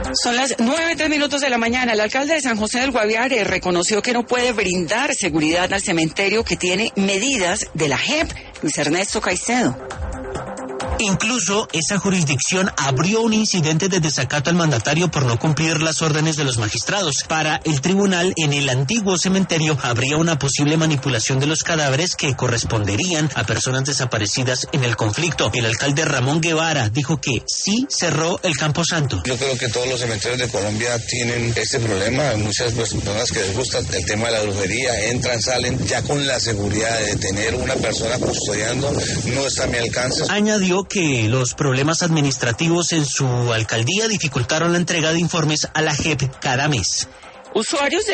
Son las 9:03 de la mañana. El alcalde de San José del Guaviare reconoció que no puede brindar seguridad al cementerio que tiene medidas de la JEP. Luis Ernesto Caicedo. Incluso esa jurisdicción abrió un incidente de desacato al mandatario por no cumplir las órdenes de los magistrados. Para el tribunal, en el antiguo cementerio habría una posible manipulación de los cadáveres que corresponderían a personas desaparecidas en el conflicto. El alcalde Ramón Guevara dijo que sí cerró el Camposanto. Yo creo que todos los cementerios de Colombia tienen este problema. Hay muchas personas que les gusta el tema de la brujería, entran, salen, ya con la seguridad de tener una persona custodiando no está a mi alcance. Añadió que los problemas administrativos en su alcaldía dificultaron la entrega de informes a la JEP cada mes. Usuarios de